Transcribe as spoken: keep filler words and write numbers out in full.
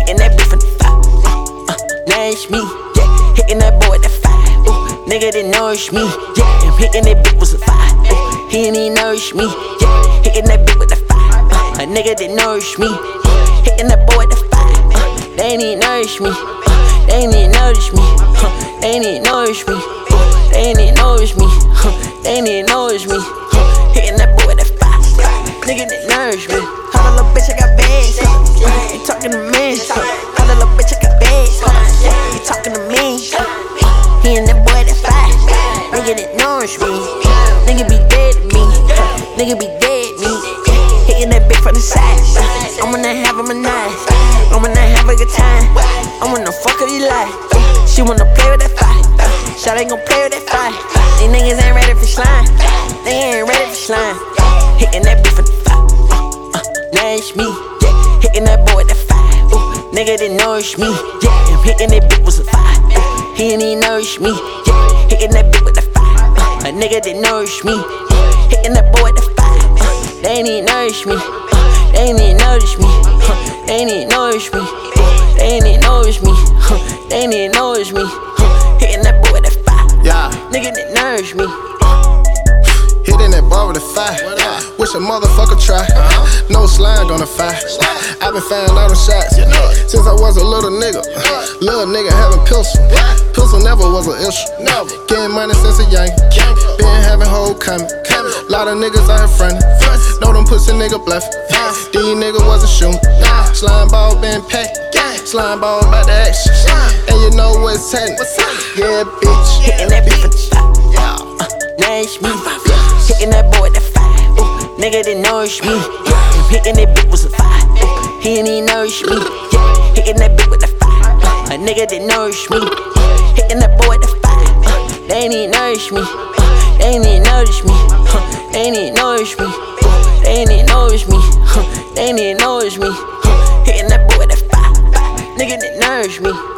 hitting that bitch from the five. Uh, uh, nourish me, yeah. Hitting that boy at the five. Ooh, nigga that nourish me, yeah. I'm hitting that bitch with a five. Ooh, he ain't even nourish me, yeah. Hitting that bitch with the five. Uh, a nigga that nourish me, yeah. Hitting that boy at the five. Uh, they ain't even nourish me, uh, they ain't even nourish me, uh, they ain't even nourish me, uh, they ain't even nourish me, uh, they ain't even nourish me, uh, hitting that boy at the five. Nigga that nourish me. How the little bitch I got bags? You talking to me? How the little bitch I got bags? You talking to me? He and that boy that fight. Nigga that nourish me. Nigga be dead to me. Nigga be dead to me. Hitting that bitch from the side. I'm gonna have him a night. I'm gonna have a good time. I'm gonna fuck her you like. She wanna play with that fight. Shot ain't gon' play with that fight. These niggas ain't ready for slime. They ain't ready for slime. Hitting that bitch from the five. Uh, uh, nourish me, yeah. Hitting that boy at the five. Ooh, nigga that nourish me, yeah. I'm hitting that bitch with a five. Ooh, he ain't even nourish me, yeah. Hitting that bitch with the five. Uh, a nigga that nourish me, yeah. Hitting that boy at the five. Uh, they ain't even nourish me, uh, they ain't even nourish me, uh, they ain't even nourish me, uh, they ain't even nourish me, uh, they ain't even nourish me, uh, hitting that boy at the five. Yeah. Nigga that nourish me. Hitting that bar with a five. Wish a motherfucker try. Uh-huh. No slime on the five. I been finding all the shots you know since I was a little nigga. Uh, little nigga having pistol. Pistol never was an issue. Never. Getting money since a young. Been having whole coming. Lot of niggas out here frontin'. Know them pussy nigga bluffin'. These niggas wasn't shootin'. Slime ball been packed. Slime ball about the action. And you know what's happening. Yeah, bitch. Hitting that bitch for the five. Uh, nourish me. Hitting that boy at the five. Ooh, nigga that nourish me. Yeah, I'm hitting that bitch with a five. Ooh, he ain't even nourish me. Yeah, hitting that bitch with the five. Uh, a nigga that nourish me. Yeah, hitting that boy at the five. Uh, they ain't even nourish me. Uh, they ain't even nourish me. Uh, they ain't even nourish me. Uh, they ain't even nourish me. Uh, they ain't even nourish me. Uh, hitting that boy at the five. Nigga that nourish me.